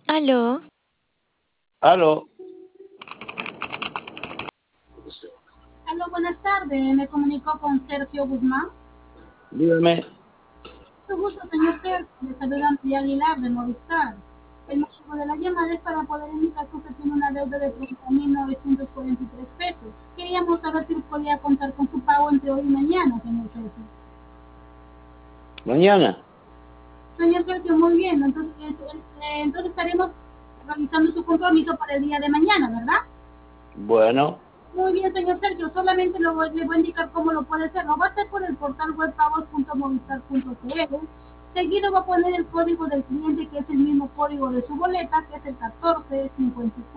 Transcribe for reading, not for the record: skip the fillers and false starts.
Aló, Aló, Aló, buenas tardes. Me comunico con Sergio Guzmán. dígame. Mucho gusto, señor Sergio. Le saluda María Aguilar de Movistar. El motivo de la llamada es para poder indicar que usted tiene una deuda de 30.943 pesos. Queríamos saber si podía contar con su pago entre hoy y mañana, señor Sergio. Mañana. Señor Sergio, muy bien. Entonces estaremos realizando su compromiso para el día de mañana, ¿verdad? Bueno, Muy bien, señor Sergio, solamente le voy a indicar cómo lo puede hacer. Lo va a hacer por el portal web pagos.movistar.cl. Seguido va a poner el código del cliente, que es el mismo código de su boleta, que es el 1454.